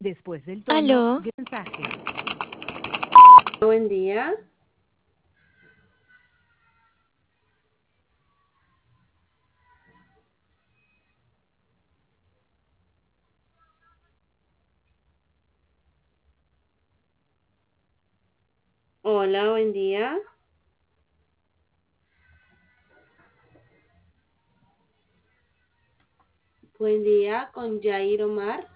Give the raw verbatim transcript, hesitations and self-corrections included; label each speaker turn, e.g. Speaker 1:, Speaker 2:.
Speaker 1: Después del tono,
Speaker 2: Aló,
Speaker 1: mensaje.
Speaker 3: Buen día. Hola, buen día. Buen día con Jair Omar.